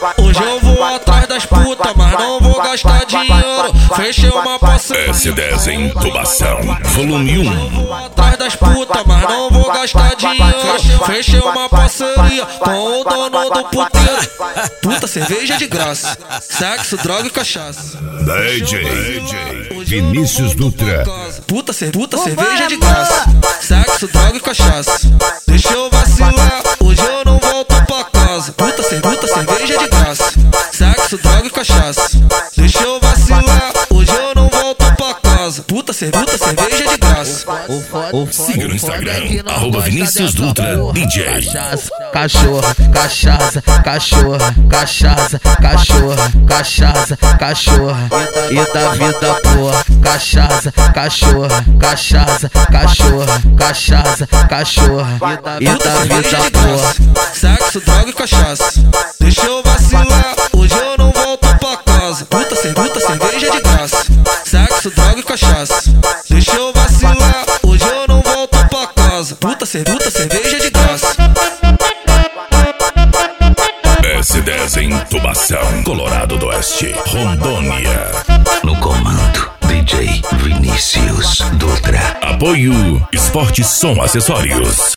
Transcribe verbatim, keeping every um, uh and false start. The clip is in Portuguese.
Hoje eu vou atrás das putas, mas não vou gastar dinheiro. Fechei uma parceria. S dez em Intubação, volume um. Atrás das putas, mas não vou gastar dinheiro. Fechei uma parceria com o dono do puteiro. Puta, cerveja de graça, sexo, droga e cachaça. D J Vinícius Dutra. Puta, cer puta cerveja de graça, sexo, droga e cachaça. Deixa eu vacilar, hoje eu não volto pra casa. Puta, cer puta cerveja de graça, sexo, droga e cachaça. Deixa eu vacilar, hoje eu não volto pra casa. Puta, cer puta cerveja de graça. Siga no Instagram, arroba Vinícius Dutra D J. Cachorra, cachaça, cachorra, cachaça, cachorra, cachaça, cachorra. E da vida boa, cachaça, cachorra, cachaça, cachorra, cachaça, cachorra. E da vida boa, sexo, droga e cachaça. Deixa eu vacilar, hoje eu não volto pra casa. Puta, cer puta cerveja de graça, sexo, droga e cachaça. Deixa eu vacilar, hoje eu não volto pra casa. Puta, cer puta cerveja de graça. S dez em Intubação, Colorado do Oeste, Rondônia. No comando, D J Vinícius Dutra. Apoio Esporte Som Acessórios.